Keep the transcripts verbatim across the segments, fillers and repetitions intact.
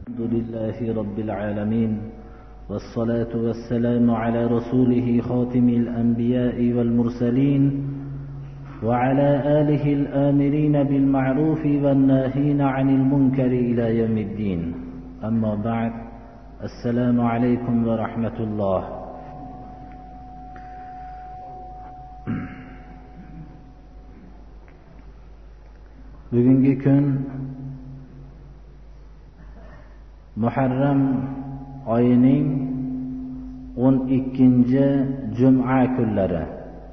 الحمد لله رب العالمين، والصلاة والسلام على رسوله خاتم الأنبياء والمرسلين، وعلى آله الآمرين بالمعروف والناهين عن المنكر إلى يوم الدين. أما بعد، السلام عليكم ورحمة الله. Bugungi kun Muharram oyining o'n ikkinchi juma kunlari.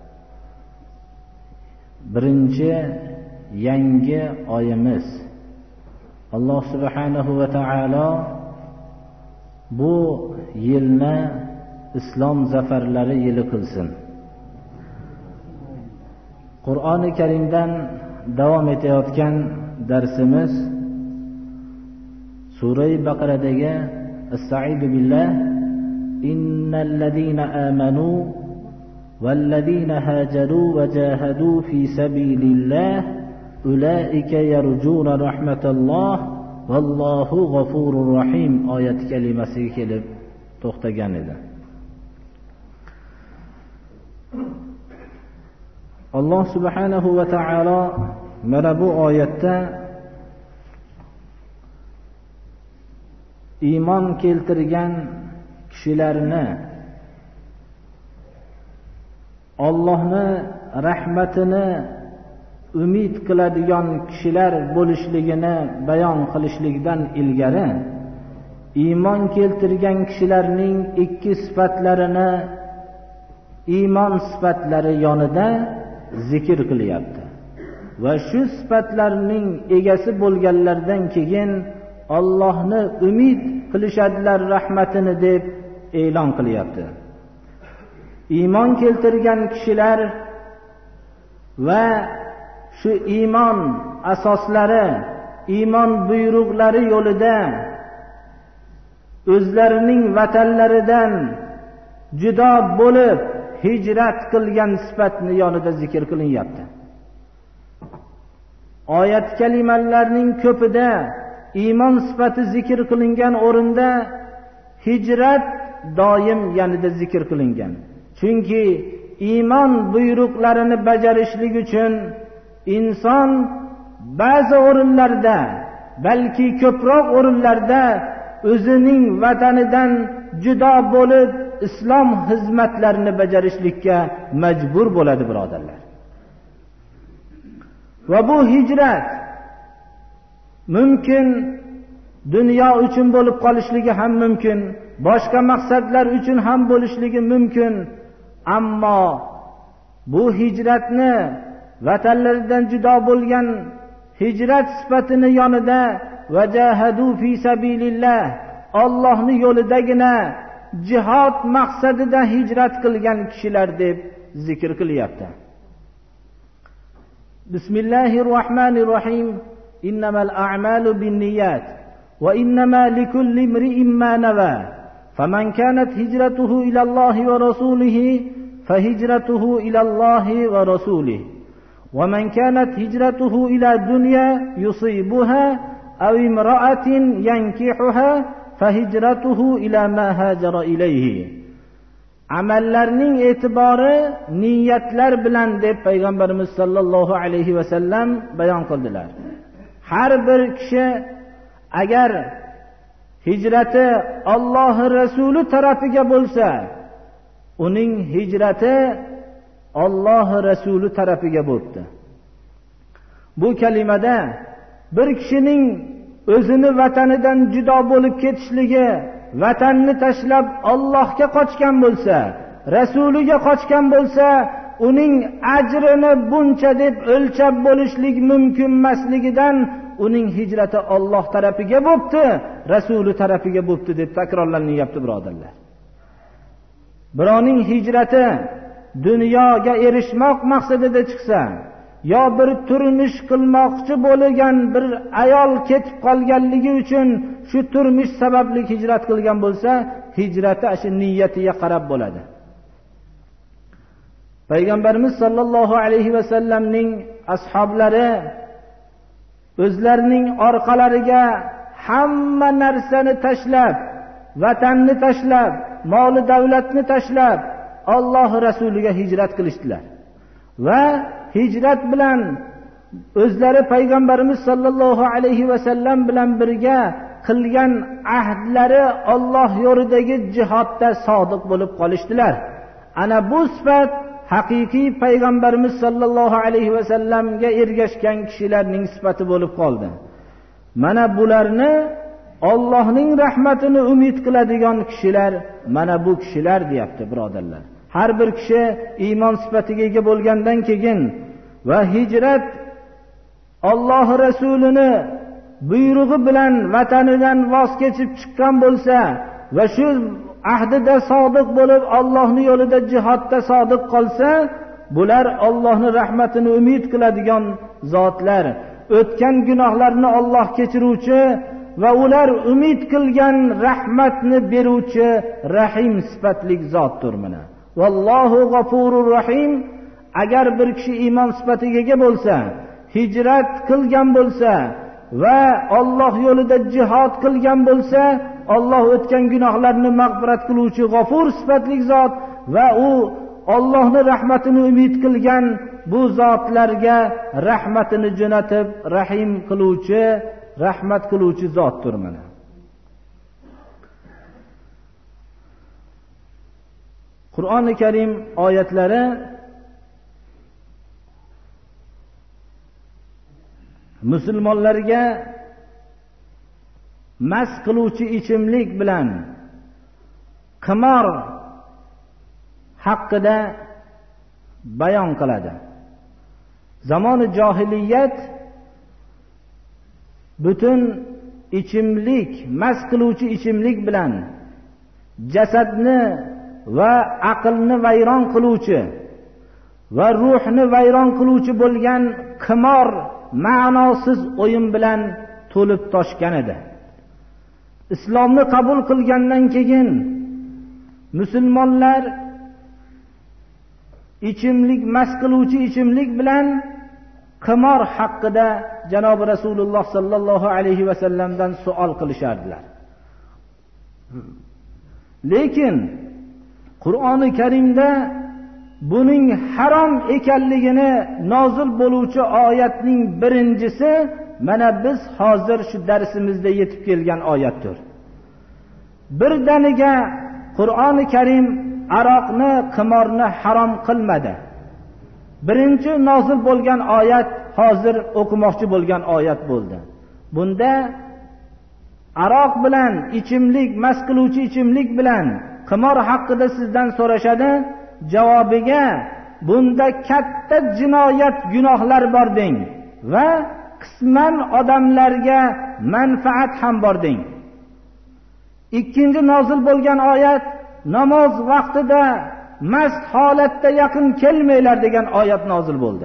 Birinchi yangi oyimiz. Alloh subhanahu va taolo bu yilni islom zafarlari yili qilsin. Qur'oni Karimdan davom etayotgan darsimiz Sura-i Baqaradagi Estaizu billah innal ladina amanu val ladina hajaru va jahadu fi sabilillah ulaika yarjuna rahmatalloh vallohu g'afurur rahim oyat kalimasiga kelib to'xtagan edi. Alloh subhanahu va taolo mana bu oyatda iymon keltirgan kishilarni Allohni rahmatini umid qiladigan kishilar bo'lishligini bayon qilishlikdan ilgari iymon keltirgan kishilarning ikki sifatlarini iymon sifatlari yonida zikr qilyapti. Va shu sifatlarning egasi bo'lganlardan keyin Allohni umid qilishadilar rahmatini deb e'lon qilyapti. Iymon keltirgan kishilar va shu iymon asoslari, iymon buyruqlari yo'lida o'zlarining vatanlaridan judo bo'lib hijrat qilgan sifatni yonida zikr qilinyapti. Oyat kalimalarning ko'pida iymon sifati zikr qilingan o'rinda hijrat doim yanida zikr qilingan. Chunki iymon buyruqlarini bajarishlik uchun inson ba'zi o'rinlarda, balki ko'proq o'rinlarda o'zining vatanidan judo bo'lib islom xizmatlarini bajarishlikka majbur bo'ladi, birodarlar. Va bu hijrat mumkin dunyo uchun bo'lib qolishligi ham mumkin, boshqa maqsadlar uchun ham bo'lishligi mumkin. Ammo bu hijratni vatanlaridan judo bo'lgan hijrat sifatini yonida vajahadu fi sabilillah, Allohning yo'lidagina jihad maqsadida hijrat qilgan kishilar deb zikr qilyapti. Bismillahir rohmanir rohim. Innamal a'malu binniyat va innama likulli imri'in ma nawa. Faman kanat hijratuhu ila Allohi va rasulihi fahijratuhu ila Allohi va rasulihi. Wa man kanat hijratuhu ila dunya yusibuha aw imra'atin yankihuha fahijratuhu ila ma hajara ilayhi. Amallarning e'tibori niyatlar bilan deb payg'ambarimiz sollallohu alayhi va sallam bayon qildilar. Har bir kishi agar hijrati Alloh rasuli tarafiga bo'lsa, uning hijrati Alloh rasuli tarafiga bo'ldi. Bu kalimada bir kishining o'zini vatanidan judo bo'lib ketishligi, vatanni tashlab Allohga qochgan bo'lsa, rasuliga qochgan bo'lsa, uning ajrini buncha deb o'lchab bo'lishlik mumkin emasligidan uning hijrati Alloh tarafiga bo'libdi, rasuli tarafiga bo'libdi deb takrorlanyapti, birodarlar. Birovning hijrati dunyoga erishmoq maqsadida chiqsa, yo bir turmush qilmoqchi bo'lgan bir ayol ketib qolganligi uchun shu turmush sababli hijrat qilgan bo'lsa, hijrati shu niyatiga qarab bo'ladi. Payg'ambarimiz sollallohu alayhi va sallamning ashablari o'zlarining orqalariga hamma narsani tashlab, vatanni tashlab, moli davlatni tashlab Alloh rasuliga hijrat qilishdilar. Va hijrat bilan o'zlari payg'ambarimiz sollallohu alayhi va sallam bilan birga qilgan ahdlari Alloh yo'lidagi jihodda sodiq bo'lib qolishdilar. Ana bu sifat haqiqiy payg'ambarimiz sollallohu alayhi va sallamga ergashgan kishilarning sifati bo'lib qoldi. Mana bularni Allohning rahmatini umid qiladigan kishilar mana bu kishilar deyapti, birodarlar. Har bir kishi iymon sifatiga ega bo'lgandan keyin va hijrat Alloh rasulini buyrug'i bilan vatanidan voz kechib chiqqan bo'lsa va shu ahdida sodiq bo'lib Allohning yo'lida jihodda sodiq qolsa, bular Allohning rahmatini umid qiladigan zotlar, o'tgan gunohlarni Alloh kechiruvchi va ular umid qilgan rahmatni beruvchi rahim sifatlik zotdir. Mana vallohu g'afurur rahim. Agar bir kishi iymon sifatiga ega bo'lsa, hijrat qilgan bo'lsa va Alloh yo'lida jihad qilgan bo'lsa, Alloh o'tgan gunohlarni mag'firat qiluvchi g'afur sifatli zot va u Allohning rahmatini umid qilgan bu zotlarga rahmatini jo'natib rahim qiluvchi, rahmat qiluvchi zotdir. Mana Qur'oni Karim oyatlari musulmonlarga mast qiluvchi ichimlik bilan qimor haqida bayon qiladi. Zamoni johiliyat butun ichimlik, mast qiluvchi ichimlik bilan jasadni va aqlni vayron qiluvchi va ruhni vayron qiluvchi bo'lgan qimor ma'nosiz o'yin bilan to'lib toshgan edi. Islomni qabul qilgandan keyin musulmonlar ichimlik, mast qiluvchi ichimlik bilan qimor haqida janob Rasululloh sallallohu alayhi va sallamdan savol qilishardilar. Lekin Qur'oni Karimda buning harom ekanligini nozil bo'luvchi oyatning birinchisi mana biz hozir shu darsimizda yetib kelgan oyatdir. Birdaniga Qur'oni Karim aroqni, qimorni harom qilmadi. Birinchi nozil bo'lgan oyat hozir o'qimoqchi bo'lgan oyat bo'ldi. Bunda aroq bilan, ichimlik, mast qiluvchi ichimlik bilan qimor haqida sizdan so'rashadi. Javobiga bunda katta jinoyat, gunohlar bor deng va qisman odamlarga manfaat ham bor deng. Ikkinchi nozil bo'lgan oyat namoz vaqtida mast holatda yaqin kelmanglar degan oyat nozil bo'ldi.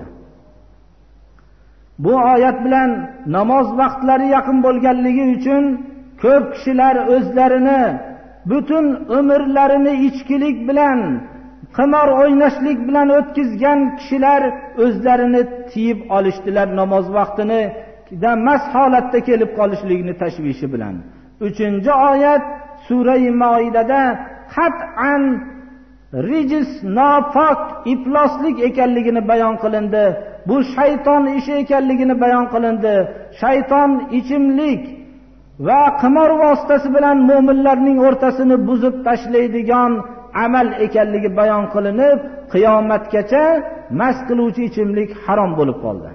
Bu oyat bilan namoz vaqtlari yaqin bo'lganligi uchun ko'p kishilar o'zlarini butun umrlarini ichkilik bilan, qimor o'ynashlik bilan o'tkazgan kishilar o'zlarini tiyib olishdilar namoz vaqtini da mast holatda kelib qolishligini tashvishi bilan. Uchinchi oyat Sura-i Moidada qat'an rijis, nopok, ifloslik ekanligini bayon qilindi. Bu shayton ishi ekanligini bayon qilindi. Shayton ichimlik va qimor vositasi bilan mu'minlarning o'rtasini buzib tashlaydigan amal ekanligi bayon qilinib, qiyomatgacha mast qiluvchi ichimlik harom bo'lib qoldi.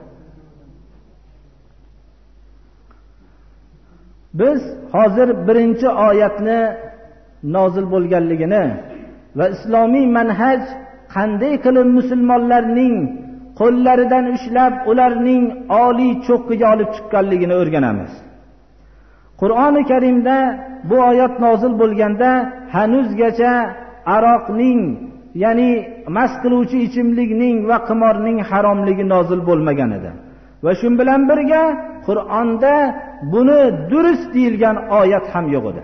Biz hozir birinchi oyatni nozil bo'lganligini va islomiy manhaj qanday qilib musulmonlarning qo'llaridan ushlab ularning oliy cho'qqiga olib chiqqanligini o'rganamiz. Qur'oni Karimda bu oyat nozil bo'lganda hanuzgacha aroqning, ya'ni mast qiluvchi ichimlikning va qimorning haromligi nozil bo'lmagan edi. Va shu bilan birga Qur'onda buni durust deyilgan oyat ham yo'q edi.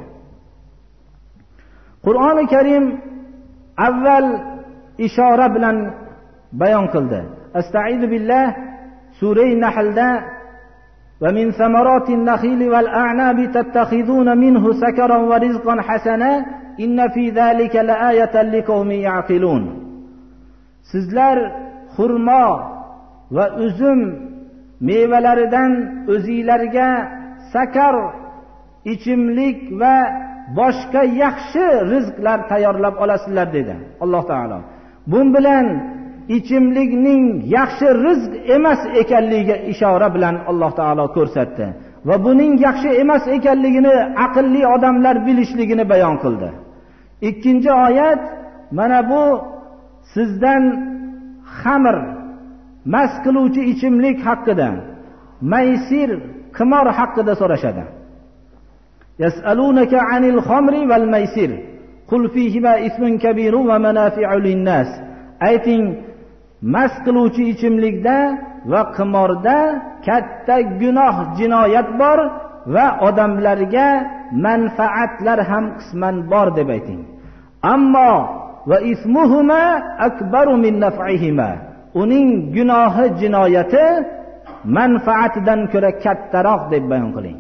Qur'oni Karim avval ishora bilan bayon qildi. Astaizu billah Sura-i Nahlda ومن ثمرات النخيل والأعناب تتخذون منه سكرا ورزقا حسنا إن في ذلك لآية لقوم يعقلون. Sizlar xurmo va uzum mevalaridan o'zinglarga sakar, ichimlik va boshqa yaxshi rizqlar tayyorlab olasizlar dedi Alloh taolo. Bun bilan ichimlikning yaxshi rizq emas ekanligiga ishora bilan Alloh taolo ko'rsatdi va buning yaxshi emas ekanligini aqlli odamlar bilishligini bayon qildi. Ikkinchi oyat mana bu sizdan xamir, mast qiluvchi ichimlik haqida, maysir, qimor haqida so'rashadi. Yas'alunaka 'anil khamri wal maysir qul fihima ismun kabirun va manafi'u lin-nas. Ayting, mast qiluvchi ichimlikda va qimorda katta gunoh, jinoyat bor va odamlarga manfaatlar ham qisman bor deb ayting. Ammo va ismuhuma akbaru min naf'ihima. Uning gunohi, jinoyati manfaatidan ko'ra kattaroq deb bayon qiling.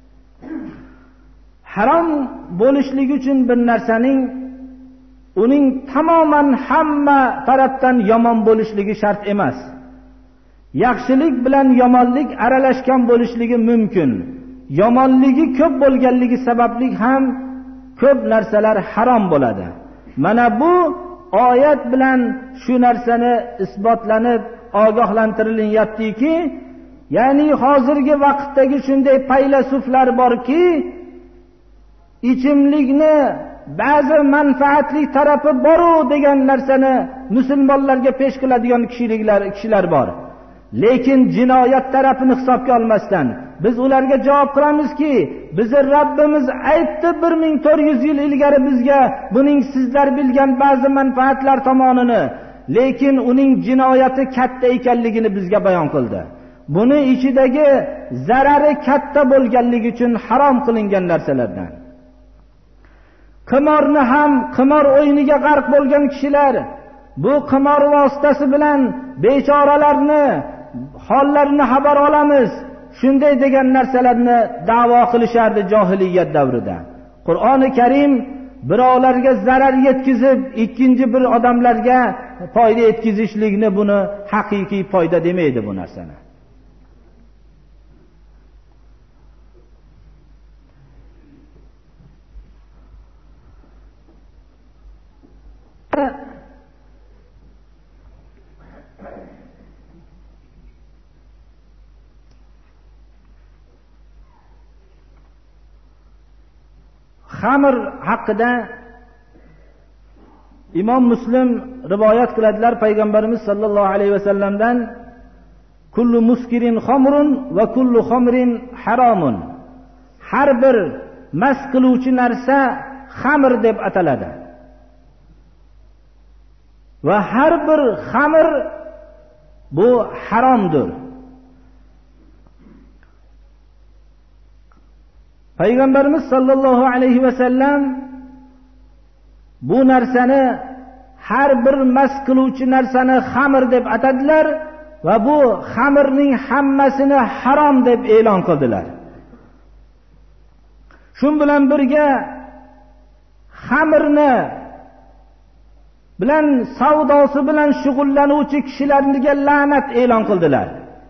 Harom bo'lishligi uchun bir narsaning uning tamoman hamma tarafdan yomon bo'lishligi shart emas. Yaxshilik bilan yomonlik aralashgan bo'lishligi mumkin. Yomonligi ko'p bo'lganligi sababli ham ko'p narsalar harom bo'ladi. Mana bu oyat bilan shu narsani isbotlanib ogohlantirilyaptiki, ya'ni hozirgi vaqtdagi shunday faylasuflar borki, ichimlikni ba'zi manfaatli tarafi boru degan narsani musulmonlarga pesh qiladigan kishiliklar kishilar bor. Lekin jinoyat tarafini hisobga olmasdan biz ularga javob qilamizki, bizni Rabbimiz aytdi bir ming to'rt yuz yil ilgari bizga buning sizlar bilgan ba'zi manfaatlar tomonini, lekin uning jinoyati katta ekanligini bizga bayon qildi. Buni ichidagi zarari katta bo'lganligi uchun harom qilingan narsalardan. Qimorni ham, qimor o'yiniga g'arq bo'lgan kishilar bu qimor vositasi bilan bechoralarni hollarini xabar olamiz, shunday degan narsalarni da'vo qilishardi jahiliyat davrida. Qur'oni Karim birovlarga zarar yetkazib, ikkinchi bir odamlarga foyda yetkazishlikni buni haqiqiy foyda demaydi bu narsani. Xamir haqida Imom Muslim rivoyat qiladilar payg'ambarimiz sollallohu alayhi vasallamdan, kullu muskirin xamrun va kullu xamrin haromun. Har bir mast qiluvchi narsa xamir deb ataladi. Va har bir xamir bu haromdir. Payg'ambarimiz sollallohu alayhi vasallam bu narsani, har bir mast qiluvchi narsani xamir deb atadilar va bu xamirning hammasini harom deb e'lon qildilar. Shun bilan birga xamirni bilan savdosi bilan shug'ullanuvchi kishilarga la'nat e'lon qildilar.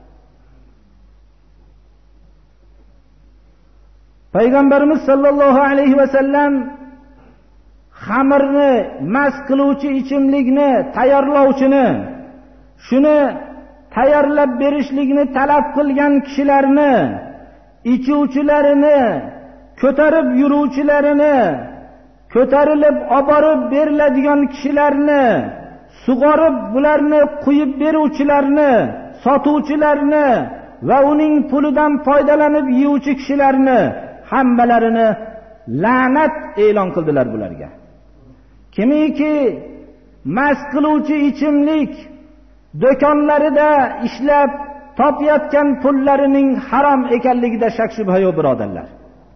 Payg'ambarimiz sollallohu alayhi vasallam xamirni, mast qiluvchi ichimlikni tayyorlovchini, shuni tayyorlab berishlikni talab qilgan kishilarni, ichuvchilarini, ko'tarib yuruvchilarini, ko'tarilib olib borib beriladigan kishilarni, sug'orib bularni qo'yib beruvchilarni, sotuvchilarni va uning pulidan foydalanib yeyuvchi kishilarni hammalarini la'nat e'lon qildilar bularga. Kimiki mast qiluvchi ichimlik do'konlarida ishlab topayotgan pullarining harom ekanligida shak shubha yo'q birodarlar.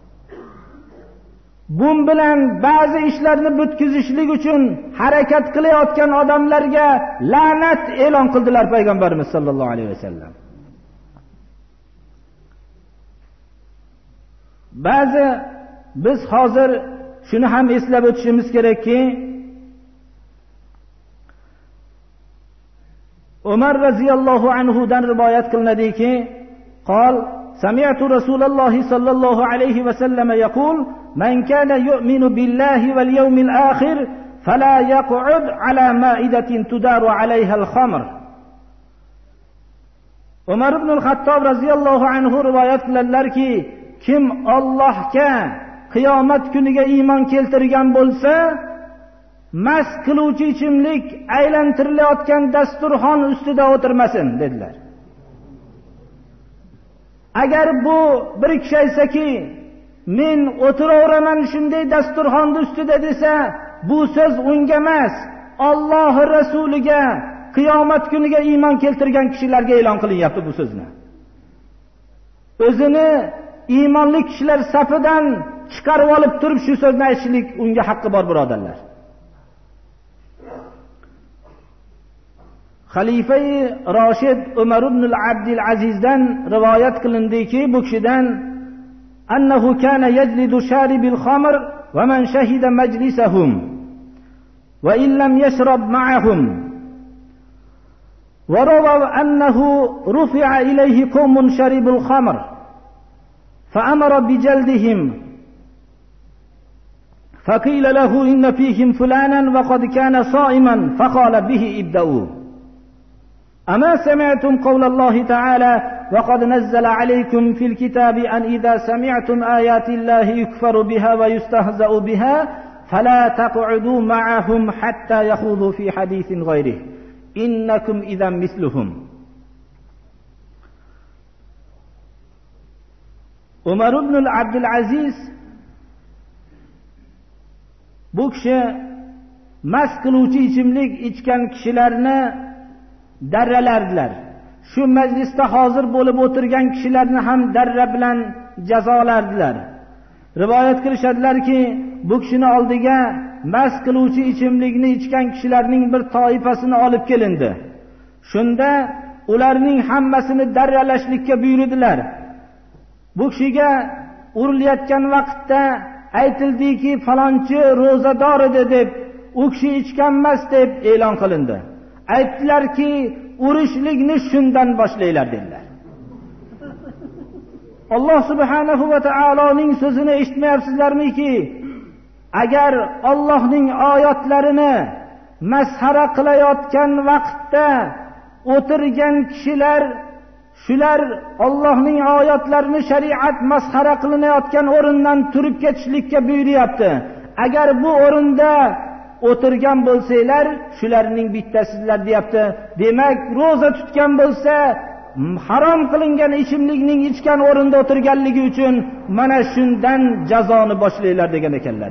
Bun bilan ba'zi ishlarni butkizishlik uchun harakat qilayotgan odamlarga la'nat e'lon qildilar payg'ambarimiz sollallohu alayhi vasallam. ba'zi biz hozir shuni ham eslab o'tishimiz kerakki, Umar radhiyallohu anhu dan rivoyat qilinadiki, qol سمعت رسول الله صلى الله عليه وسلم يقول من كان يؤمن بالله واليوم الآخر فلا يقعد على مائدة تدار عليها الخمر. Umar ibn al-Xattob radhiyallohu anhu rivoyat qiladilarki, kim Allohga qiyomat kuniga iymon keltirgan bo'lsa, mast qiluvchi ichimlik aylantirilayotgan dasturxon ustida o'tirmasin dedilar. Agar bu bir kishi aytsaki, men o'tiraveraman shunday dasturxonning ustida desa, bu so'z unga emas, Alloh rasuliga qiyomat kuniga iymon keltirgan kishilarga e'lon qilinyapti bu so'zni. O'zini iymonli kishilar safidan chiqarib olib turib shu so'zni aytishlik unga haqqi bor, birodarlar. Xalifa Rashid Umar ibn al-Abdul Azizdan rivoyat qilindiki, bu kishidan annahu kana yajlidu sharibil khamr va man shahida majlisahum va in lam yashrab ma'ahum. Wa rawaw annahu rufi'a ilayhi qawmun sharibul khamr fa amara bi jaldihim فقيل له إن فيهم فلانا وقد كان صائما فقال به ابدأوا. أما سمعتم قول الله تعالى وقد نزل عليكم في الكتاب أن إذا سمعتم آيات الله يكفر بها ويستهزأ بها فلا تقعدوا معهم حتى يخوضوا في حديث غيره إنكم إذا مثلهم. Umar ibn al-Abdul Aziz bu kishi mast qiluvchi ichimlik ichgan kishilarni darralardilar. Shu majlisda hozir bo'lib o'tirgan kishilarni ham darra bilan jazolardilar. Rivoyat qilishadilarki, bu kishini oldiga mast qiluvchi ichimlikni ichgan kishilarning bir toifasini olib kelindi. Shunda ularning hammasini darralashlikka buyurdilar. Bu kishiga urilayotgan vaqtda aytildiki, falonchi ro'zador edi deb, u kishi ichgan emas deb e'lon qilindi. Aytdilarki, urishlikni shundan boshlanglar dedilar. Alloh subhanahu va taoloning so'zini eshitmayapsizlarmiki? Agar Allohning oyatlarini masxara qilayotgan vaqtda o'tirgan kishilar, shular Allohning oyatlarini shariat masxara qilinayotgan o'rindan turib ketishlikka buyuryapti. Agar bu o'rinda o'tirgan bo'lsanglar, shularning bittasizlar deyapti. Demak, roza tutgan bo'lsa, harom qilingan ichimlikning ichgan o'rinda o'tirganligi uchun mana shundan jazoni boshlanglar degan ekanlar.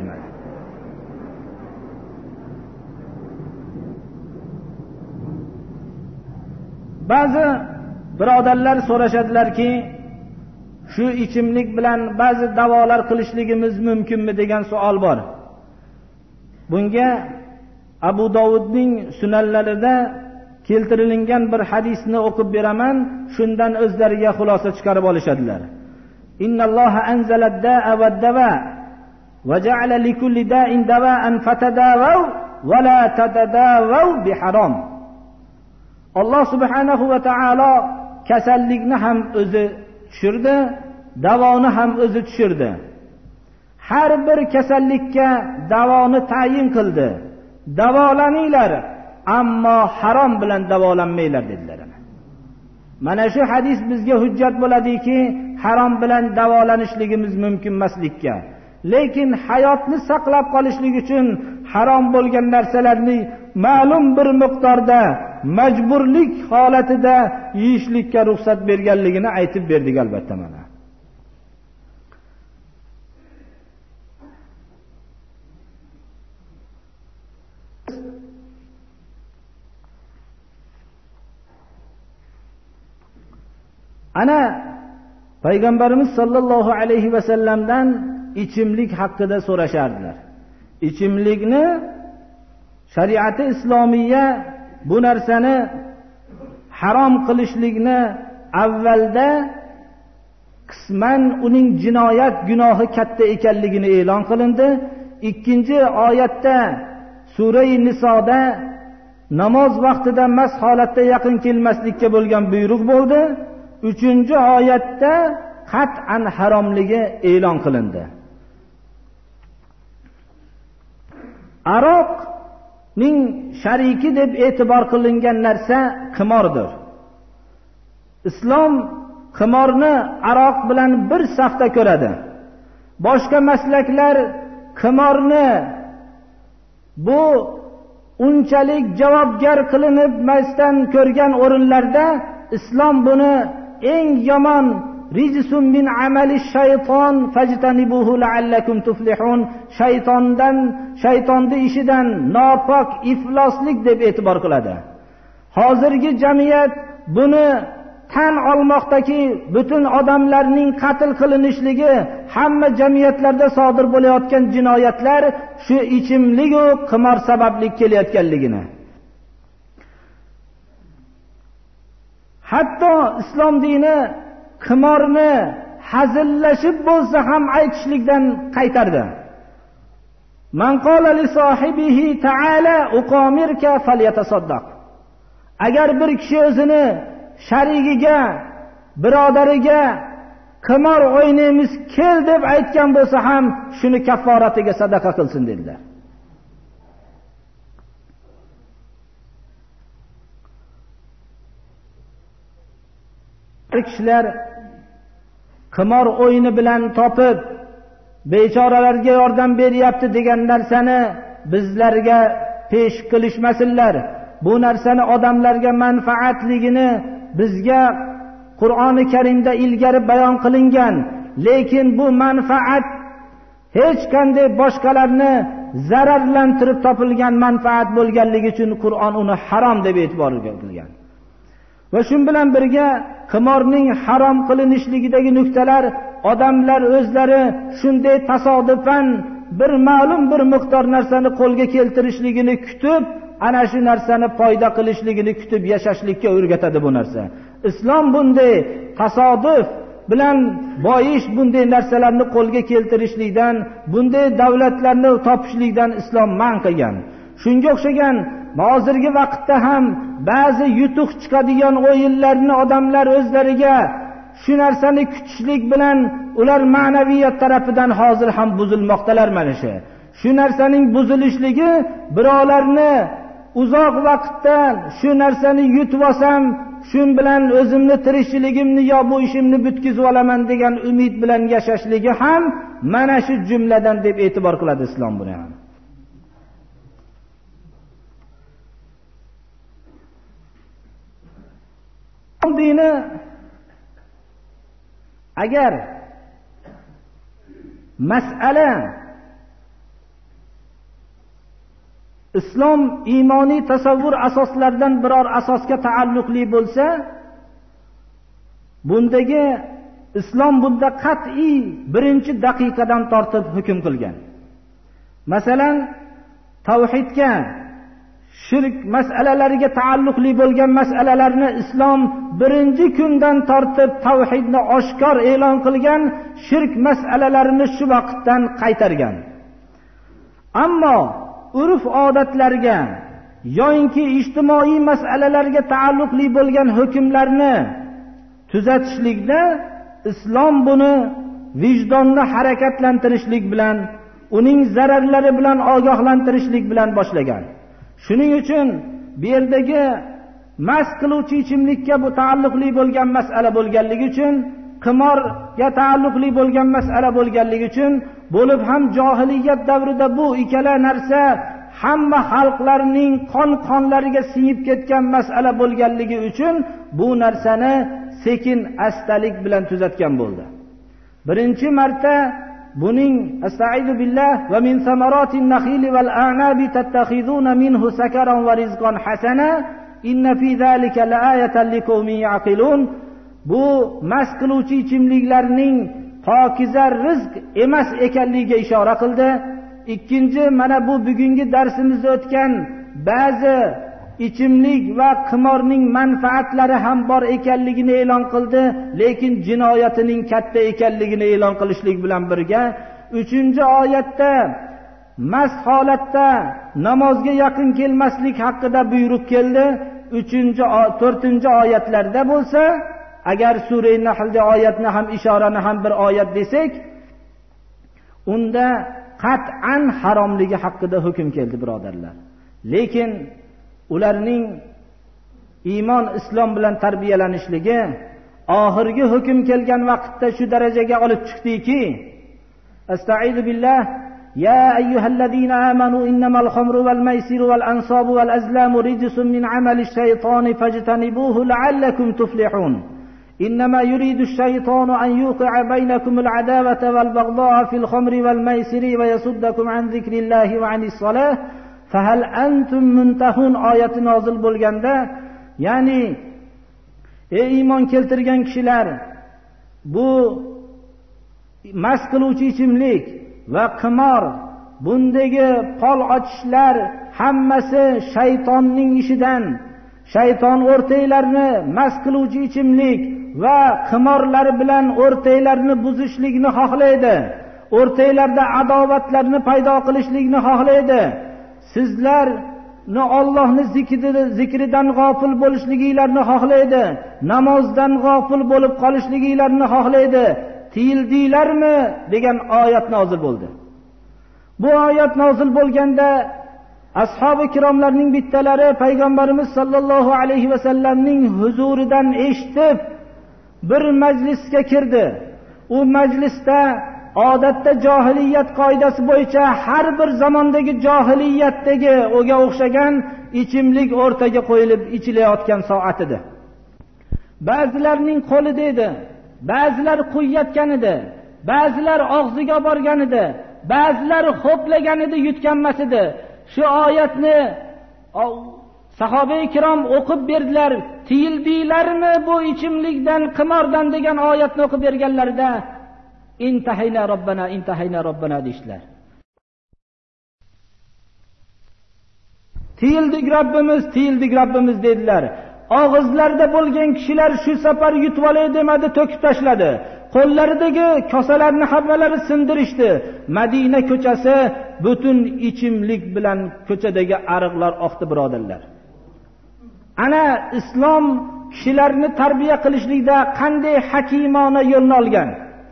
Ba'zi birodarlar so'rashadilarki, shu ichimlik bilan ba'zi davolar qilishligimiz mumkinmi degan savol bor. Bunga Abu Dovudning sunanlarida keltirilgan bir hadisni o'qib beraman, shundan o'zlariga xulosa chiqarib olishadilar. Innalloha anzala ad-da'a wad-dawa va ja'ala likulli da'in dawa'an fatadawaw va la tatadawaw biharom. Alloh subhanahu va taolo kasallikni ham o'zi tushirdi, davoni ham o'zi tushirdi. Har bir kasallikka davoni tayin qildi. Davolaninglar, ammo harom bilan davolanmanglar dedilar. Mana shu hadis bizga hujjat bo'ladiki, harom bilan davolanishligimiz mumkin emaslikka. Lekin hayotni saqlab qolishlik uchun harom bo'lgan narsalarni ma'lum bir miqdorda majburlik holatida yeyishlikka ruxsat berganligini aytib berdik albatta mana. Ana Payg'ambarimiz sollallohu alayhi va sallamdan ichimlik haqida so'rashardilar. Ichimlikni shariati islomiya bu narsani harom qilishlikni avvalda qisman uning jinoyat gunohi katta ekanligini e'lon qilindi. Ikkinchi oyatda Sura-i Nisoda namoz vaqtida mast holatda yaqin kelmaslikka bo'lgan buyruq bo'ldi. Uchinchi oyatda qat'an haromligi e'lon qilindi. Aroqning shariki deb e'tibor qilingan narsa qimordir. Islom qimorni aroq bilan bir safda ko'radi. Boshqa maslaklar qimorni bu unchalik javobgar qilinibmasdan ko'rgan o'rinlarda islom buni eng yomon rijsun min amali shayton fajtanibuhu la'allakum tuflihun, shaytondan shaytonning ishidan nopok ifloslik deb e'tibor qiladi. Hozirgi jamiyat buni tan olmoqdaki, butun odamlarning qatl qilinishligi, hamma jamiyatlarda sodir bo'layotgan jinoyatlar shu ichimlik va qimor sababli kelayotganligini. Hatto islom dini qimorni hazillashib bo'lsa ham aytishlikdan qaytardi. Man qala li sohibihi ta'ala uqamirka falyatasaddaq. Agar bir kishi o'zini sharigiga, birodariga qimor o'ynaymiz kel deb aytgan bo'lsa ham shuni kafforatiga sadaqa qilsin dedilar. Kishilar qimor o'yini bilan topib bechoralarga yordam beryapti degan narsani bizlarga pesh qilishmasinlar. Bu narsani odamlarga manfaatligini bizga Qur'oni Karimda ilgari bayon qilingan, lekin bu manfaat hech qanday boshqalarni zararlantirib topilgan manfaat bo'lganligi uchun Qur'on uni harom deb e'tibor qilgan. Va shu bilan birga qimorning harom qilinishligidagi nuqtalar odamlar o'zlari shunday tasodifan bir ma'lum bir miqdor narsani qo'lga keltirishligini kutib, ana shu narsani foyda qilishligini kutib yashashlikka o'rgatadi bu narsa. Islom bunday tasodif bilan boyish, bunday narsalarni qo'lga keltirishlikdan, bunday davlatlarni topishlikdan islom man qilgan. Shunga o'xshagan hozirgi vaqtda ham ba'zi yutuq chiqadigan o'yinlarni odamlar o'zlariga shu narsani kutishlik bilan ular ma'naviyat tarafidan hozir ham buzilmoqdalar mana shu. Shu narsaning buzilishligi birovlarni uzoq vaqtdan shu narsani yutib olsam, shu bilan o'zimni tirikchiligimni yo bu ishimni bitkizib olaman degan umid bilan yashashligi ham mana shu jumladan deb e'tibor qiladi islom buni ham. Dini agar masala islom iymoniy tasavvur asoslaridan biror asosga taalluqli bo'lsa, bundagi islom bunda qat'iy birinchi daqiqadan tortib hukm qilgan. Masalan, tavhidga, shirk masalalariga taalluqli bo'lgan masalalarni islom birinchi kundan tortib tavhidni oshkor e'lon qilgan, shirk masalalarini shu vaqtdan qaytargan. Ammo urf odatlarga yoki ijtimoiy masalalarga taalluqli bo'lgan hukmlarni tuzatishlikda islom buni vijdonni harakatlantirishlik bilan, uning zararlari bilan ogohlantirishlik bilan boshlagan. Shuning uchun bu yerdagi mast qiluvchi ichimlikka bu taalluqli bo'lgan masala bo'lganligi uchun, qimorga taalluqli bo'lgan masala bo'lganligi uchun, bo'lib ham johiliyat davrida bu ikkala narsa hamma xalqlarning qon-qonlariga singib ketgan masala bo'lganligi uchun bu narsani sekin astalik bilan tuzatgan bo'ldi. Birinchi marta buning astaizu billah va min samaratin nakhili val a'nabi tattakhizuna minhu sakaran va rizqan hasana inna fi zalika laayatan liqaumin yaqilun. Bu mast qiluvchi ichimliklarning pokiza rizq emas ekanligiga ishora qildi. Ikkinchi, mana bu bugungi darsimizda o'tgan ba'zi ichimlik va qimorning manfaatlari ham bor ekanligini e'lon qildi, lekin jinoyatining katta ekanligini e'lon qilishlik bilan birga uchinchi oyatda mast holatda namozga yaqin kelmaslik haqida buyruq keldi. uchinchi to'rtinchi oyatlarda bo'lsa, agar sura Nahlda oyatni ham ishorani ham bir oyat desak, unda qat'an haromligi haqida hukm keldi, birodarlar. Lekin ularning iymon islom bilan tarbiyalanishligi oxirgi hukm kelgan vaqtda shu darajaga olib chiqdiki, astaizu billah, ya ayyuhallazina amanu innamal khamru wal maisiru wal ansabu wal azlamu rijsun min amali shaytani fajtanibuhu la'allakum tuflihun. إنما يريد الشيطان أن يوقع بينكم العداوة والبغضاء في الخمر والميسر ويصدكم عن ذكر الله وعن الصلاة فهل أنتم منتهون آية نازل bo'lganda, ya'ni ey iymon keltirgan kishilar, bu mast qiluvchi ichimlik va qimor, bundagi pol ochishlar hammasi shaytonning ishidan. Shayton o'rtaylarni mast qiluvchi ichimlik va qimorlar bilan o'rtaylarni buzishlikni xohlaydi. O'rtaylarda adovatlarni paydo qilishlikni xohlaydi. Sizlarni Allohning zikridan g'ofil bo'lishligingizni xohlaydi. Namozdan g'ofil bo'lib qolishligingizni xohlaydi. Tiyildinglarmi degan oyat nozil bo'ldi. Bu oyat nozil bo'lganda ashabi kiromlarning bittalari payg'ambarimiz sollallohu alayhi vasallamning huzuridan eshitib bir majlisga kirdi. U majlisda odatda johiliyat qoidasi bo'yicha har bir zamondagi johiliyatdagi o'ga o'xshagan ichimlik o'rtaga qo'yilib ichilayotgan soat edi. Ba'zilarning qo'lida edi, ba'zilar quyayotgan edi, ba'zilar og'ziga borgan edi, ba'zilar xo'plagan edi, yutganmas edi. Shu oyatni sahoba-i kirom o'qib berdilar. Tiyildinglarmi bu ichimlikdan, qimordan degan oyatni o'qib berganlarida intahayna robbana intahayna robbana deydilar. Tiyildik Robbimiz, tiyildik Robbimiz dedilar. Og'izlarda bo'lgan kishilar shu safar yutib olay demadi, to'kib tashladi. Qo'llaridagi kosalarni hammalari sindirishdi. Madina ko'chasi butun ichimlik bilan ko'chadagi ariqlar oqdi, birodarlar. Ana islom kishilarni tarbiya qilishlikda qanday hakimona yo'lni olgan.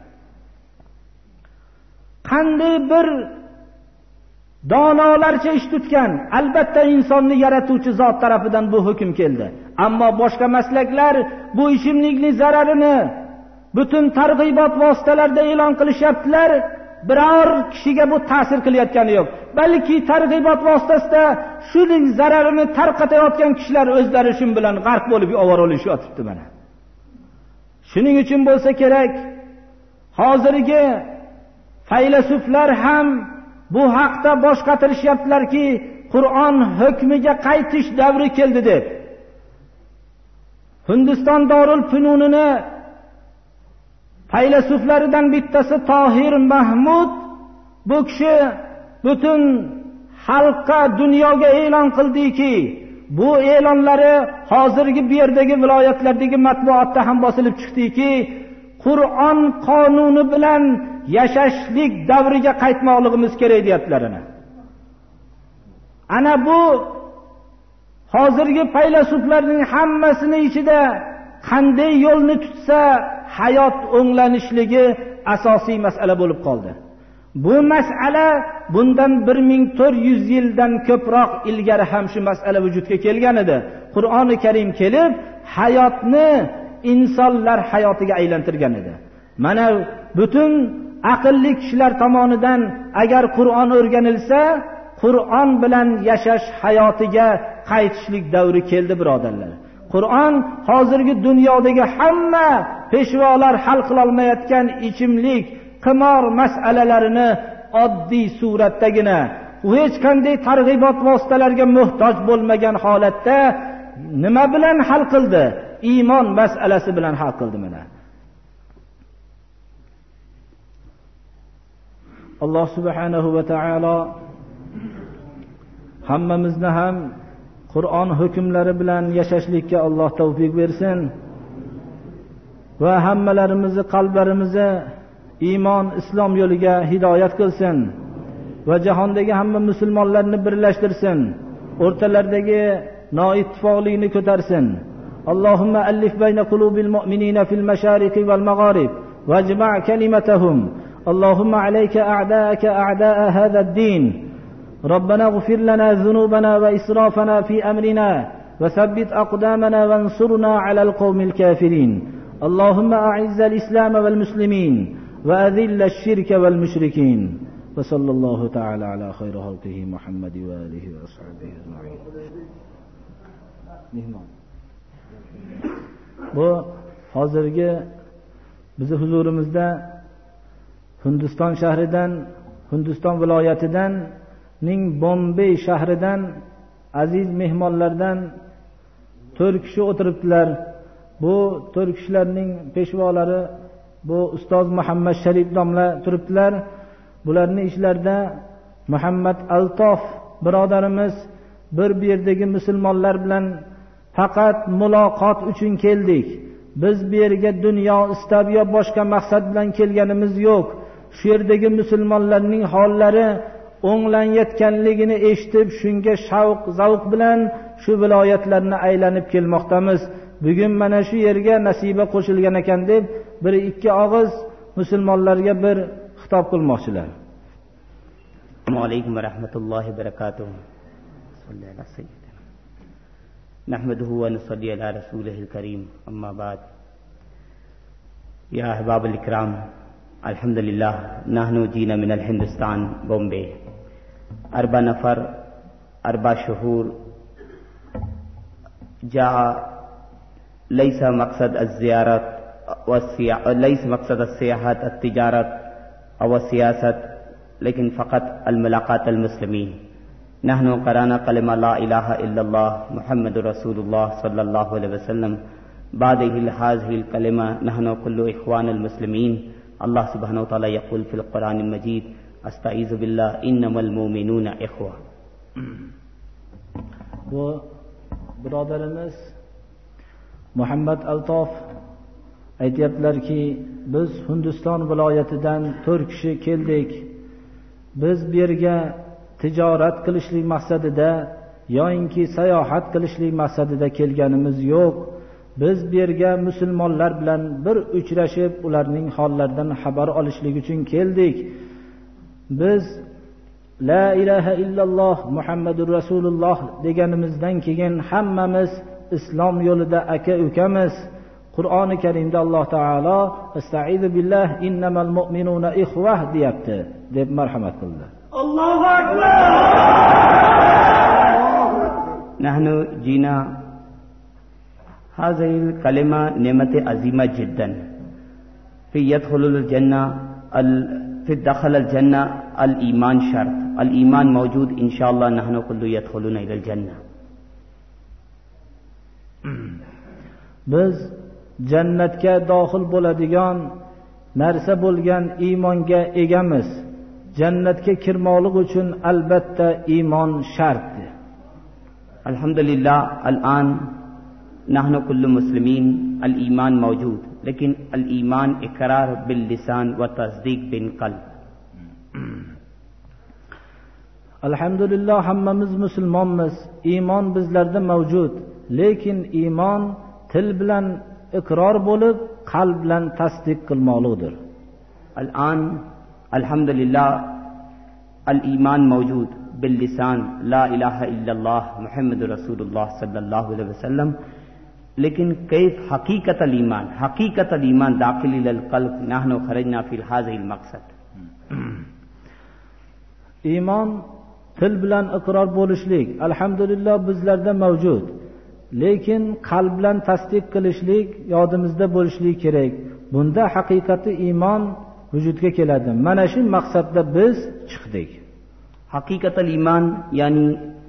Qanday bir donolarcha ish tutgan. Albatta insonni yaratuvchi zot tarafidan bu hukm keldi. Ammo boshqa maslaklar bu ichimlikning zararini butun targ'ibot vositalarida e'lon qilishyaptilar. Biror kishiga bu ta'sir qilayotgani yo'q. Balki targ'ibot vositasida shuning zararini tarqatayotgan kishilar o'zlari shu bilan g'arq bo'lib ovoralashyapti mana. Shuning uchun bo'lsa kerak, hozirgi faylasuflar ham bu haqda bosh qatirishyaptilarki, Qur'on hukmiga qaytish davri keldi deb. Hindiston Dorul Fununini faylasuflaridan bittasi Tohir Mahmud, bu kishi butun xalqqa, dunyoga e'lon qildiki, bu e'lonlari hozirgi bu yerdagi viloyatlardagi matbuotda ham bosilib chiqdiki, Qur'on qonuni bilan yashashlik davriga qaytmoqligimiz kerak deyaptilar. Ana bu hozirgi faylasuflarning hammasini ichida qanday yo'lni tutsa hayot o'nglanishligi asosiy masala bo'lib qoldi. Bu masala bundan bir ming to'rt yuz yildan ko'proq ilgari ham shu masala vujudga kelgan edi. Qur'oni Karim kelib hayotni insonlar hayotiga aylantirgan edi. Mana butun aqlli kishilar tomonidan agar Qur'on o'rganilsa, Qur'on bilan yashash hayotiga qaytishlik davri keldi, birodarlar. Qur'on hozirgi dunyodagi hamma peshvolar hal qila olmayotgan ichimlik, qimor masalalarini oddiy suratdagina, hech qanday targ'ibot vositalariga muhtoj bo'lmagan holatda nima bilan hal qildi? Iymon masalasi bilan hal qildi mana. Alloh subhanahu va taolo hammamizni ham Qur'on hukmlari bilan yashashlikka Alloh tavfiq bersin va hammalarimizni qalblarimizni iymon, islom yo'liga hidoyat qilsin va jahondagi hamma musulmonlarni birlashtirsin, o'rtalaridagi noittifoqlikni ko'tarsin. Allohumma allif bayna qulubil mu'minina fil mashariqi wal magharib wajma' kalimatahum. Allohumma alayka a'da'aka a'da'a hadha ad-din. ربنا اغفر لنا ذنوبنا وإسرافنا في أمرنا وثبت أقدامنا وانصرنا على القوم الكافرين. اللهم أعز الإسلام والمسلمين وأذل الشرك والمشركين. وصلى الله تعالى على خير خلقه محمد وآله وأصحابه أجمعين. Bu hozirgi bizi huzurimizda Hindiston shahridan, Hindiston viloyatidan ning Bombay shahridan aziz mehmonlardan to'rt kishi o'tiribdilar. Bu to'rt kishilarning peshvolari bu ustoz Muhammad Sharif domla turibdilar. Bularning ishlarida Muhammad Altof birodarimiz bir bu yerdagi musulmonlar bilan faqat muloqot uchun keldik. Biz bu yerga dunyo istab yo boshqa maqsad bilan kelganimiz yo'q. Shu yerdagi musulmonlarning hollari o'nglanayotganligini eshitib, shunga shavq, zavq bilan shu viloyatlarni aylanib kelmoqdamiz. Bugun mana shu yerga nasiba qo'shilgan ekan deb bir ikki og'iz musulmonlarga bir xitob qilmoqchilar. Assalomu alaykum va rahmatullohi va barakatuh. Sallallohu alayhi vasallam. Nahmaduhu va nusalli ala rasulihil karim. Amma ba'd. Ya ahbabul ikram, alhamdulillah, nahnu jina min al-Hindustan, Bombay. أربع نفر أربع شهور جاء ليس مقصد الزيارة والسياحة ليس مقصد السياحة التجارة أو السياسة لكن فقط الملاقات المسلمين. نحن قرأنا كلمة لا إله إلا الله محمد رسول الله صلى الله عليه وسلم. بعد هذه الكلمة نحن كل إخوان المسلمين. الله سبحانه وتعالى يقول في القرآن المجيد Astaizu billah innamal mu'minuna ikhwa. Bu birodarimiz Muhammad Altof aytayaptilarki, biz Hindiston viloyatidan to'rt kishi keldik. Biz bu yerga tijorat qilishlik maqsadida yoinki sayohat qilishlik maqsadida kelganimiz yo'q. Biz bu yerga musulmonlar bilan bir uchrashib, ularning hollaridan xabar olishlik uchun keldik. Biz la ilaha illalloh Muhammadur Rasululloh deganimizdan keyin hammamiz islom yo'lida aka ukamiz. Qur'oni Karimda Alloh taolo Astaizu billah innamal mu'minuna ikhwah deyapti deb marhamat qildi. Allohu akbar. Nahnu jina هذه الكلمة نعمة عظيمة جدا. في يدخل الجنة في دخل الجنة الإيمان شرط. الإيمان موجود إن شاء الله نحن كل يدخلون إلى الجنة. Biz jannatga dohil bo'ladigan narsa bo'lgan iymonga egamiz. Jannatga kirmoqlik uchun albatta iymon shart. Alhamdulillah الآن نحن كل مسلمين الإيمان موجود लेकिन al-ईमान इकरार बिल लिसान व तस्दीक बिन कल्ब. Alhamdulillah hammamiz musulmonmiz. Iymon bizlarda mavjud, lekin iymon til bilan iqror bo'lib, qalb bilan tasdiq qilmoqlidir. Al-an alhamdulillah al-ईमान मौजूद बिल लिसान ला इलाहा इल्लल्लाह मुहम्मदुर रसूलुल्लाह सल्लल्लाहु अलैहि वसल्लम. लेकिन कैफ हकीकत अल ईमान हकीकत अल ईमान दाखिल अल कल्ब नहनु खरजना फिल हाज़िल मकसद. Iymon til bilan iqror bo'lishlik alhamdulillah bizlarda mavjud, lekin qalb bilan tasdiq qilishlik yodimizda bo'lishlik kerak. Bunda haqiqati iymon vujudga keladi. Mana shu maqsadda biz chiqdik. Haqiqat al ईमान यानी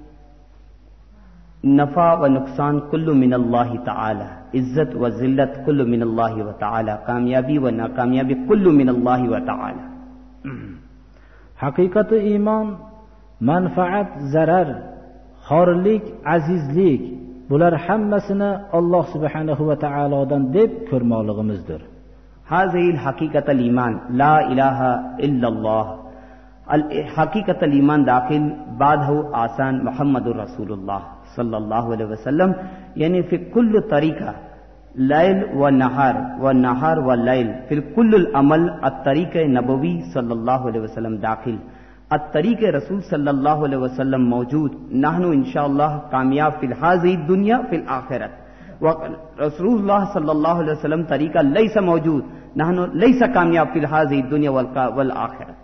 नफा व नुकसान कुल्लु मिनल्लाहि ताला, इज्जत व जिल्लत कुल्लु मिनल्लाहि व ताला, कामयाबी व नाकामयाबी कुल्लु मिनल्लाहि व ताला. Haqiqati iymon manfaat, zarar, xorlik, azizlik, bular hammasini Alloh subhanahu va taolodan deb ko'rmoqligimizdir. Hazil haqiqat al-iman la ilaha illalloh. Al-haqiqat al-iman dakhil badhu asan Muhammadur Rasulullah sallallahu alaihi wasallam, yani fi kulli tariqa layl wa nahar wa nahar wa layl fi kulli al-amal at-tariqa nabawi sallallahu alaihi wasallam dakhil. at-tariqa Rasul sallallahu alaihi wasallam mawjood. Nahnu inshallah kamyab fil hazihi dunya fil akhirat. Wa Rasulullah sallallahu alaihi wasallam tariqa laysa mawjood. Nahnu laysa kamyab fil hazihi dunya wal wal akhirat.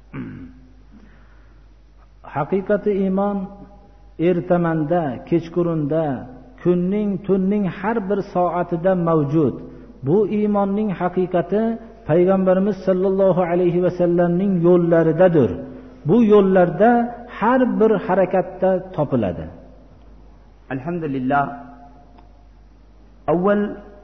Haqiqati iymon ertamanda, kechqurunda, kunning, tunning har bir soatida mavjud. Bu iymonning haqiqati payg'ambarimiz sallallohu alayhi vasallamning yo'llaridadir. Bu yo'llarda har bir harakatda topiladi. Alhamdulillah. Avval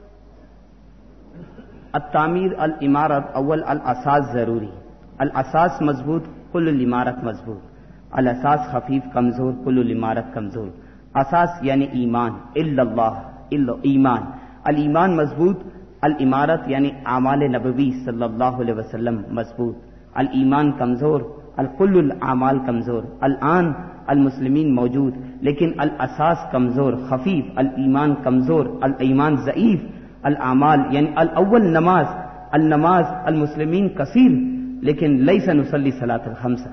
at-ta'mir al-imarat, avval al-asas zaruri. Al-asas mazbut, kullu al-imarat mazbut. Al-asas khafif kamzor, kullu al-imarat kamzor. Asas yani iman, illallah, illa iman. Al-iman mazbut, al-imarat yani amal nabawi sallallahu alaihi wasallam mazbut. Al-iman kamzor, al-kullu al-amal kamzor. Al-an al-muslimin mawjood, lekin al-asas kamzor, khafif, al-iman kamzor, al-iman zaif, al-amal yani al-awwal namaz, al-namaz al-muslimin kasir, lekin laysa nusalli salat al-khamsa.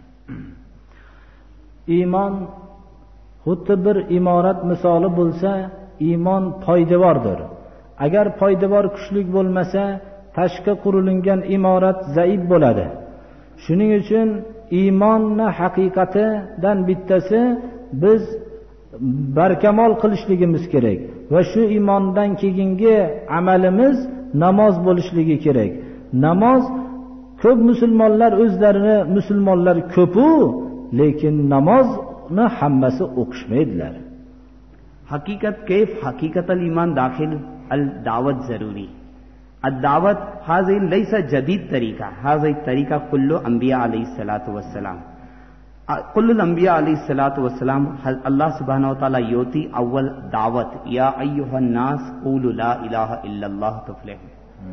Iymon xuddi bir imorat misoli bo'lsa, iymon poydevordir. Agar poydevor kuchli bo'lmasa, tashqi qurilingan imorat zaif bo'ladi. Shuning uchun iymonni haqiqatidan bittasi biz barkamol qilishligimiz kerak va shu iymondan keyingi amalimiz namoz bo'lishligi kerak. Namoz ko'p musulmonlar o'zlarini musulmonlar ko'pu, lekin namozni hammasi o'qishmaydilar. Haqiqat kayf haqiqat al-iman dakhil al-da'wat zaruri. Ad-da'wat hazi laysa jadid tariqa, hazi tariqa kullu anbiya alayhi salatu wassalam. Kullu al-anbiya alayhi salatu wassalam, Allah subhanahu wa ta'ala yoti awwal da'wat, ya ayyuhan nas qulu la ilaha illallah tuflihu.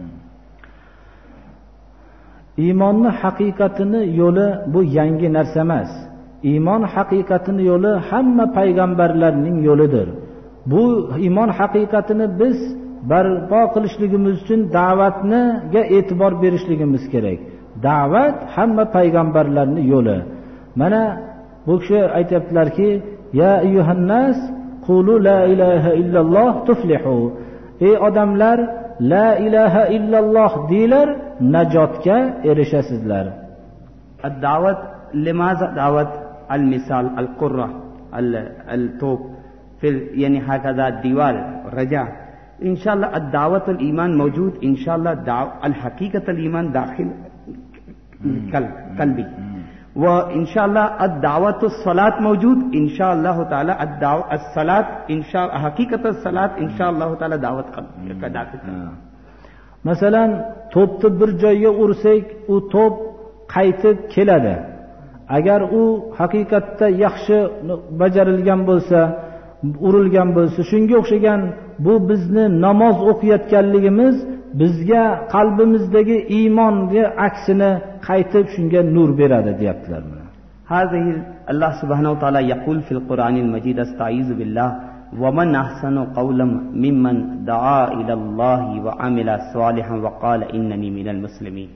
Iymonni haqiqatini yo'li bu yangi narsa emas. Iymon haqiqatini yo'li hamma payg'ambarlarning yo'lidir. Bu iymon haqiqatini biz barpo qilishligimiz uchun da'vatniga e'tibor berishligimiz kerak. Da'vat hamma payg'ambarlarning yo'li. Mana bu kishi aytibdilarki, ya ayyuhan nas qulu la ilaha illalloh tuflihu. Ey odamlar, la ilaha illalloh deylar, najotga erishasizlar. Ad-da'vat limaza da'vat al-misal al-qurra al-tawb fil yani hakaza diwal raja. इंशाअल्लाह अद-दावत al-ईमान मौजूद, इंशाअल्लाह al-haqiqat al-ईमान दाखिल कल कल भी व इंशाअल्लाह अद-दावत as-salat मौजूद, इंशाअल्लाह ताला as-salat इंशाअल्लाह haqiqat as-salat इंशाअल्लाह ताला दावत का दाखिल कर. Masalan, to'pni bir joyga ursak, u to'p qaytib keladi. Agar u haqiqatda yaxshi bajarilgan bo'lsa, urilgan bo'lsa, shunga o'xshagan bu bizni namoz o'qiyotganligimiz bizga qalbimizdagi iymonga aksini qaytib shunga nur beradi deyaptilar. Hazihi Allah subhanahu wa ta'ala yaqul fil Qur'anil Majid astaizu billah wa man ahsanu qawlan mimman da'a ila Allah wa amila salihan wa qala innani minal muslimin.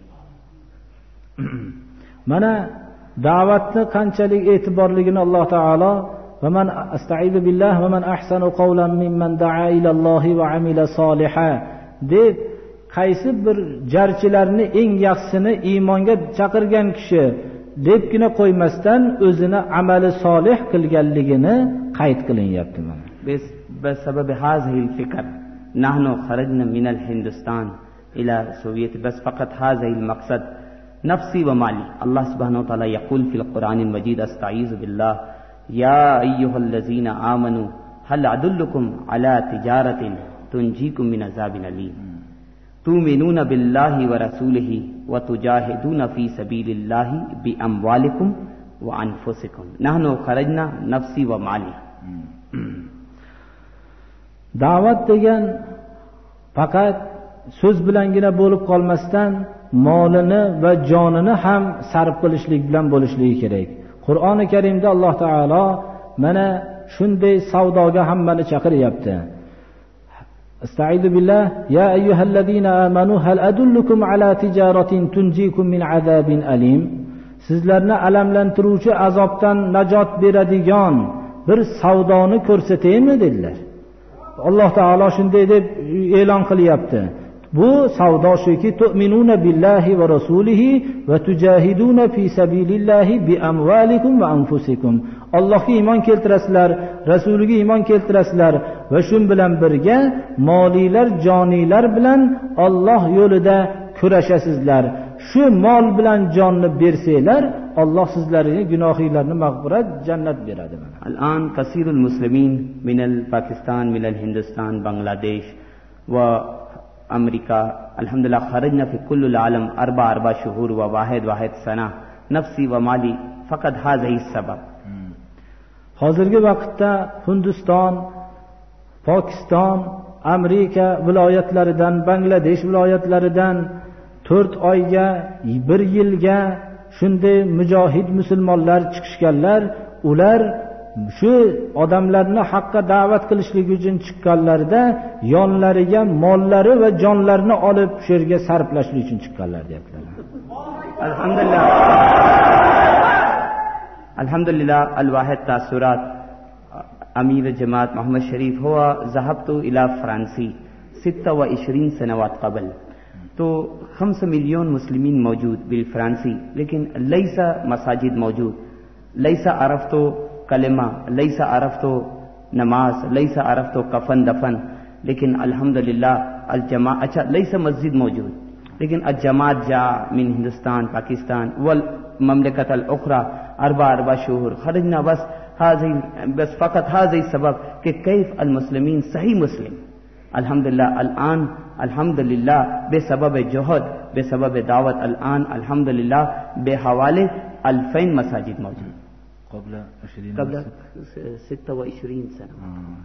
Mana da'vatni qanchalik e'tiborligini Alloh taolo va man astaizu billah va man ahsanu qawlan mimman da'a ila Allah va amila salihan deb qaysi bir jarchilarni eng yaxshisini iymonga chaqirgan kishi debgina qo'ymasdan o'zini amali solih qilganligini qayd qilinyapti. Mana biz بسبب هذه الفكر نحن خرجنا من الهندوستان إلى سوفيت بس فقط هذا المقصد نفسي ومالي. الله سبحانه وتعالى يقول في القرآن المجيد استعيذ بالله يا أيها الذين آمنوا هل أدلكم على تجارة تنجيكم من عذاب أليم تؤمنون بالله ورسوله وتجاهدون في سبيل الله بأموالكم وأنفسكم نحن خرجنا نفسي ومالي. Da'vat degan faqat so'z bilangina bo'lib qolmasdan molini va jonini ham sarf qilishlik bilan bo'lishligi kerak. Qur'oni Karimda Alloh taolo mana shunday savdoga hammani chaqiryapti. Estaizu billah ya ayyuhallazina amanu hal adullukum ala tijaratin tunjikum min azabin alim. Sizlarni alamlantiruvchi azobdan najot beradigan bir savdoni ko'rsataymi dedilar. Alloh taolo shunday deb e'lon qilyapti. Bu savdo shuki tu'minuna billahi va rasulihi va tujahiduna fi sabilillahi bi amwalikum va anfusikum. Allohga iymon keltirasizlar, rasuliga iymon keltirasizlar va shu bilan birga moliylar, joniylar bilan Alloh yo'lida kurashasizlar. Shu mol bilan jonni bersanglar, Alloh sizlarga gunohinglarni mag'firat, jannat beradi. الآن كثير المسلمين من الباكستان من الهندوستان بنغلاديش وأمريكا الحمد لله خرجنا في كل العالم أربع أربع شهور وواحد واحد سنة نفسي ومالي فقط هذا السبب. hozirgi vaqtda Hindiston, Pokiston, Amerika viloyatlaridan, Bangladesh viloyatlaridan to'rt oyga, bir yilga shunday mujohid musulmonlar chiqishganlar. Ular shu odamlarni haqqa da'vat qilishlik uchun chiqqanlarida yonlariga mollari va jonlarini olib shu yerga sarflashlik uchun chiqqanlar deyaptilar. Alhamdulillah. Alhamdulillah al-wahid tasurat Amir Jamaat Muhammad Sharif هو ذهبت إلى فرنسي ستة وعشرين سنوات قبل. तो خمس مليون مسلمين موجود بالفرنسي लेकिन ليس مساجد موجود ليس عرفت कलमा लैसा अरफ्तो नमाज लैसा अरफ्तो कफन दफन लेकिन अल्हम्दुलिल्लाह अल जमा अच्छा लैसा मस्जिद मौजूद लेकिन अल जमात जा मिन हिंदुस्तान पाकिस्तान वल ममलकत अल उखरा अरबा अरबा शहूर खरजना बस हाज़ी बस फ़कत हाज़ी सबब कि कैफ अल मुस्लिमीन सही मुस्लिम अल्हम्दुलिल्लाह अल आन अल्हम्दुलिल्लाह बेसबब जोहद बेसबब दावत अल आन अल्हम्दुलिल्लाह बेहवाले अल्फैन मसाजिद मौजूद قبل عشرين قبل ستة وعشرين سنة.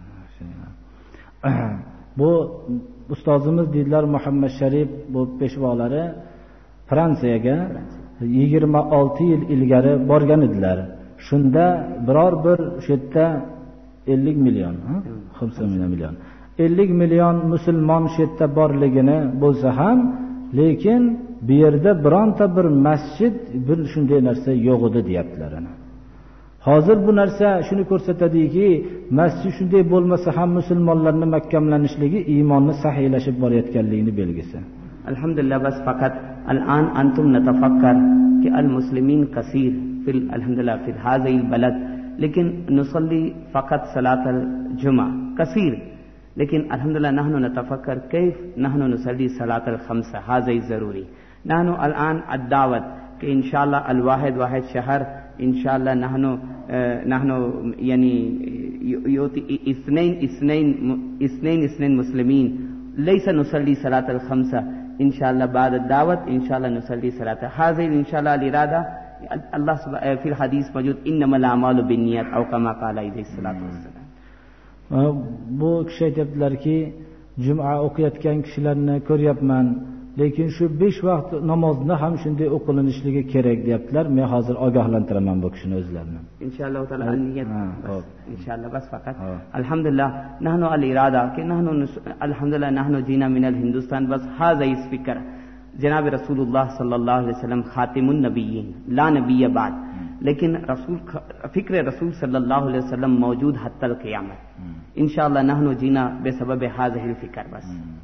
Bu ustozimiz deydilar Muhammad Sharif bu peshvolari Fransiyaga yigirma olti yil ilgari borgan edilar. Shunda biror bir shu yerda ellik million, xamsa million ellik million musulmon shu yerda borligini bo'lsa ham, lekin bu yerda bironta bir masjid, bir shunday narsa yo'q edi deyaptilar. Hozir bu narsa shuni ko'rsatadiki, masjid shunday bo'lmasa ham musulmonlarning mahkamlanishligi iymonni sahiylashib borayotganligining belgisi. Alhamdulillah bas faqat al'an antum natafakkar ki al-muslimin kaseer fil alhamdulillah fi hadhihi al-balad lekin nusalli faqat salat al-jum'a kaseer lekin alhamdulillah nahnu natafakkar kayf nahnu nusalli salat al-khamsa hadha zaruri. Nahnu al'an ad-da'wat कि इंशाअल्लाह अल वाहिद वाहिद शहर इंशाअल्लाह नहनो नहनो यानी योति इस्नैन इस्नैन इस्नैन इस्नैन मुस्लिमीन लैसा नुसल्ली सलात अल खम्सा इंशाअल्लाह बाद दावत इंशाअल्लाह नुसल्ली सलात हाज़िर इंशाअल्लाह अल इरादा अल्लाह फिर हदीस मौजूद इन्नमल अमालु बिन्नियत औ कमा क़ाला अलैहिस्सलातु वस्सलाम. Bu kishi aytibdilarki, juma o'qiyotgan kishilarni ko'ryapman, lekin shu besh vaqt namozni ham shunday o'qilinishligi kerak deyaptilar. Men hozir ogohlantiraman bu kishini o'zlarini. Inshaalloh taala niyat bas. Inshaalloh bas faqat. Alhamdulillah nahnu al-irada ki nahnu alhamdulillah nahnu jina min al-Hindustan bas hadha is fikr. Janab Rasulullah sallallahu alaihi wasallam khatimun nabiyyin la nabiyya ba'd. लेकिन रसूल फिक्र रसूल सल्लल्लाहु अलैहि वसल्लम मौजूद हत्तल क़यामत इंशाअल्लाह नहनु जीना बेसबब हाज़िहिल फिक्र बस.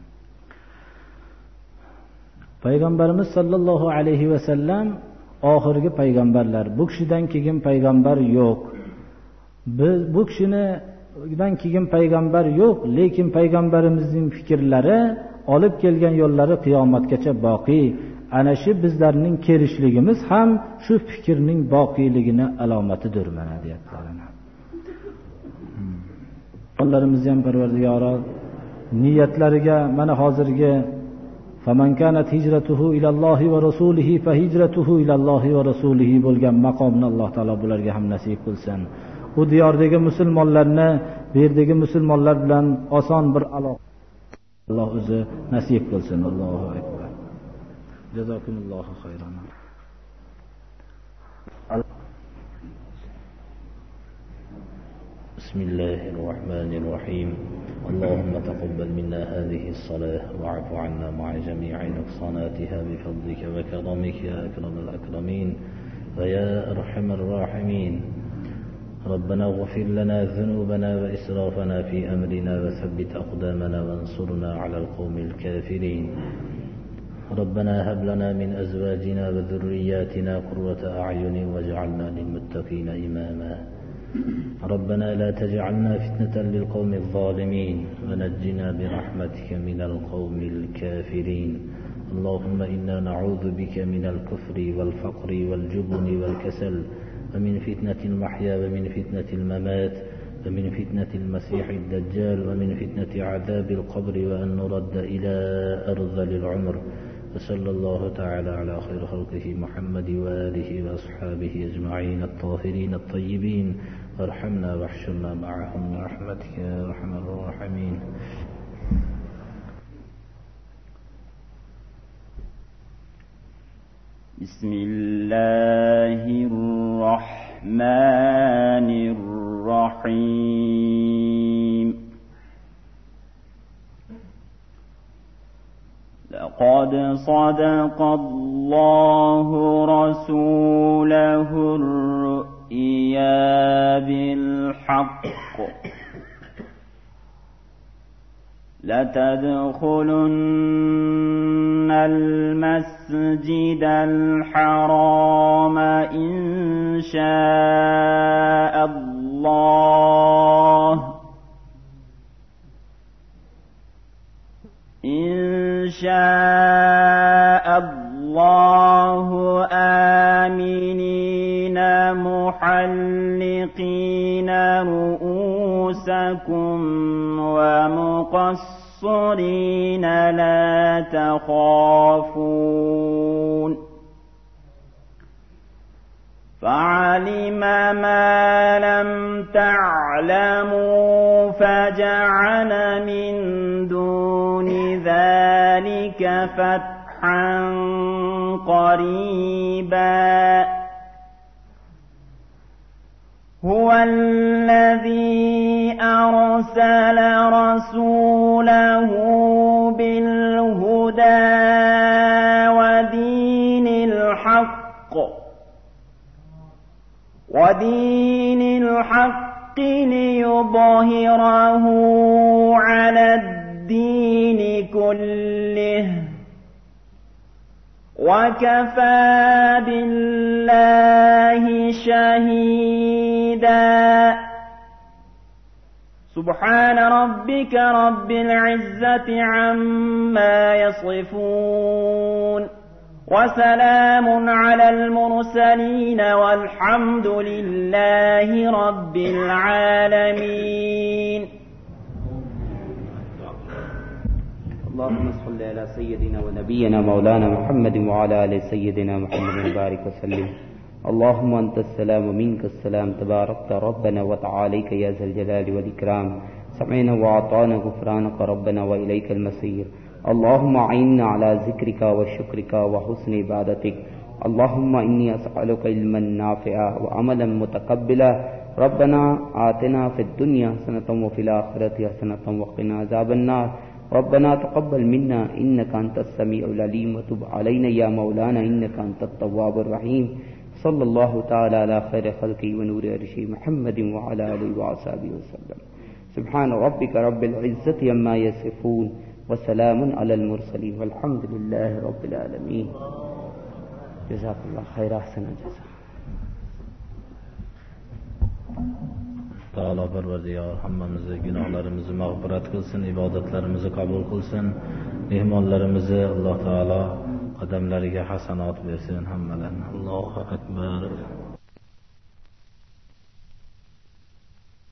Payg'ambarimiz sollallohu alayhi vasallam oxirgi payg'ambarlar. Bu kishidan keyin payg'ambar yo'q. Biz bu kishidan keyin payg'ambar yo'q, lekin payg'ambarimizning fikrlari, olib kelgan yo'llari qiyomatgacha boqiy. Ana shu bizlarning kelishligimiz ham shu fikrning boqiyligini alomatidir mana deyaptilar. Onlarimizni ham Parvardigoro niyatlariga mana hozirgi فمن كانت هجرته إلى الله ورسوله فهجرته إلى الله ورسوله bo'lgan maqomni Alloh taolo bularga ham nasib qilsin. Bu diyordagi musulmonlarni bu yerdagi musulmonlar bilan oson bir aloqa Alloh o'zi nasib qilsin. Allohu akbar. Jazakumullohu khayran. بسم الله الرحمن الرحيم. اللهم تقبل منا هذه الصلاة واعف عنا مع جميع نقصاناتها بفضلك وكرمك يا أكرم الأكرمين ويا أرحم الراحمين. ربنا اغفر لنا ذنوبنا وإسرافنا في أمرنا وثبت أقدامنا وانصرنا على القوم الكافرين. ربنا هب لنا من أزواجنا وذرياتنا قرة أعين واجعلنا للمتقين إماما. ربنا لا تجعلنا فتنة للقوم الظالمين ونجنا برحمتك من القوم الكافرين. اللهم إنا نعوذ بك من الكفر والفقر والجبن والكسل ومن فتنة المحيا ومن فتنة الممات ومن فتنة المسيح الدجال ومن فتنة عذاب القبر وأن نرد إلى أرذل العمر. وصلى الله تعالى على خير خلقه محمد وآله وأصحابه أجمعين الطاهرين الطيبين. وارحمنا واحشرنا معهم برحمتك يا أرحم الراحمين. بسم الله الرحمن الرحيم. لقد صدق الله رسوله الرؤيا بالحق لتدخلن المسجد الحرام إن شاء الله إن شاء الله آمنين محلقين رؤوسكم ومقصرين لا تخافون فعلم ما لم تعلموا فجعل من دون ذلك فتحا قريبا. هو الذي أرسل رسوله بالهدى ودين الحق ودين الحق ليظهره على الدين كله وكفى بالله شهيدا. سبحان ربك رب العزة عما يصفون وسلام على المرسلين والحمد لله رب العالمين. اللهم صل على سيدنا ونبينا مولانا محمد وعلى آل سيدنا محمد وبارك وسلم. اللهم أنت السلام ومنك السلام تباركت ربنا وتعاليك يا ذا الجلال والإكرام. سمعنا وأعطانا غفرانك ربنا وإليك المصير. اللهم أعنا على ذكرك وشكرك وحسن عبادتك. اللهم إني أسألك علما نافعا وعملا متقبلا. ربنا آتنا في الدنيا حسنة وفي الآخرة حسنة وقنا عذاب النار. ربنا تقبل منا إنك أنت السميع العليم وتب علينا يا مولانا إنك أنت التواب الرحيم. صلى الله تعالى على خير خلقه ونور عرشه محمد وعلى آله وصحبه وسلم. سبحان ربك رب العزة عما يصفون وسلام على المرسلين والحمد لله رب العالمين. جزاك الله خير أحسن الجزاء. Taala Parvardigor hammamizni gunohlarimizni mag'firat qilsin, ibodatlarimizni qabul qilsin, mehmonlarimizni Alloh taolo qadamlariga hasanat bersin hammalarni. Allohu akbar.